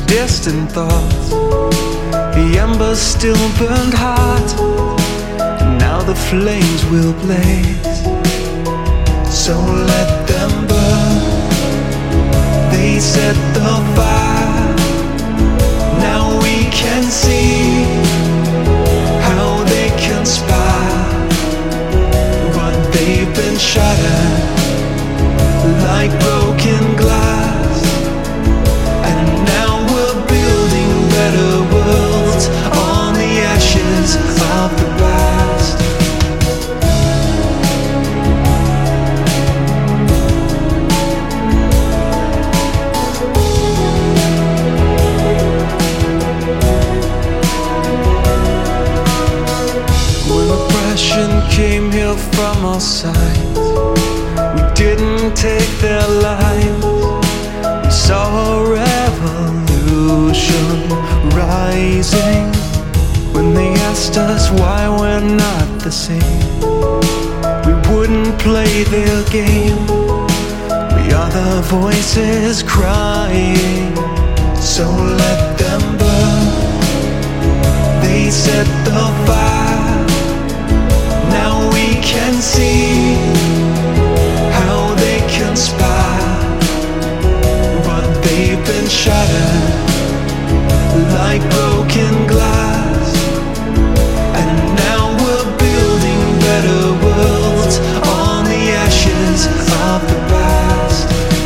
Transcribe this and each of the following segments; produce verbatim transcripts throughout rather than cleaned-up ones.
distant thoughts. The embers still burned hot, and now the flames will blaze. So let them burn. They set the fire. Now we can see how they conspire, but they've been shattered like broken glass. And now we're building better worlds on the ashes of the past. When oppression came here from all sides, we didn't take their lives. We saw a revolution rising. When they asked us why we're not the same, we wouldn't play their game. We are the voices crying. So let them burn. They set the fire. Now we can see how they conspire, but they've been shattered like broken glass. And now we're building better worlds on the ashes of the past.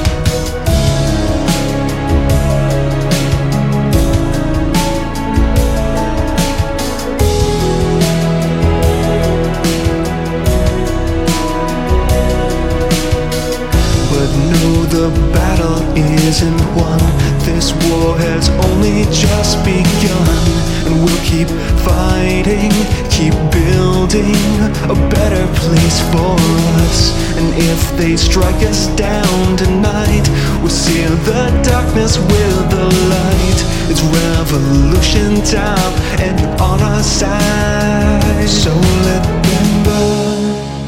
But no, the battle isn't won. This war has only just begun, and we'll keep fighting, keep building a better place for us. And if they strike us down tonight, we'll seal the darkness with the light. It's revolution time and on our side. So let them burn.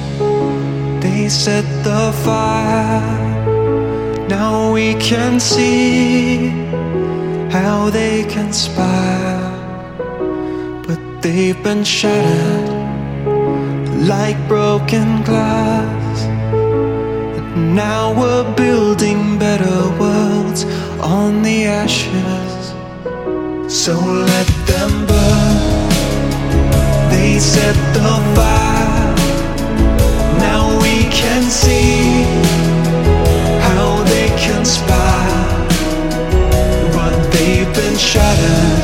They set the fire. Now we can see how they conspire, but they've been shattered like broken glass. And now we're building better worlds on the ashes. So let them burn. They set the fire. Now we can see how they conspire, but they've been shattered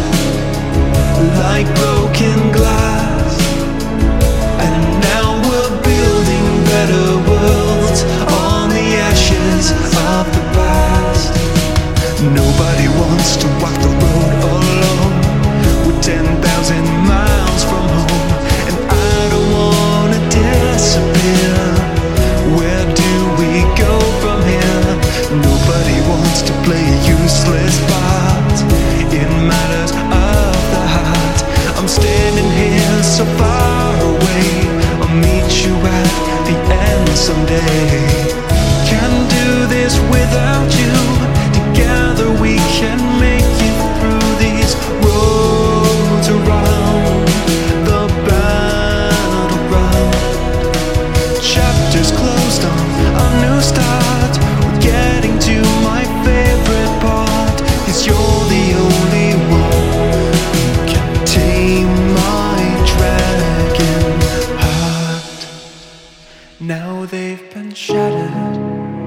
like broken glass. And now we're building better worlds on the ashes of the past. Nobody wants to walk the road alone. We're ten thousand miles from home, and I don't wanna disappear. Where do we go from here? Nobody wants to play a useless part in matters of the heart. I'm standing here so far away. I'll meet you at the end someday. Can't do this without you. Together we can make it through these roads around the battleground. Chapters closed on a new start. We're getting to my favorite part, 'cause you're the only one who can tame my dragon heart. Now they've been shattered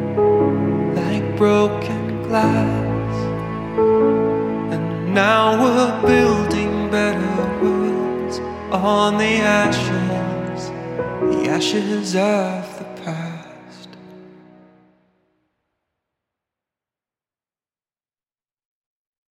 like broken glass, and now we're building better worlds on the ashes, the ashes of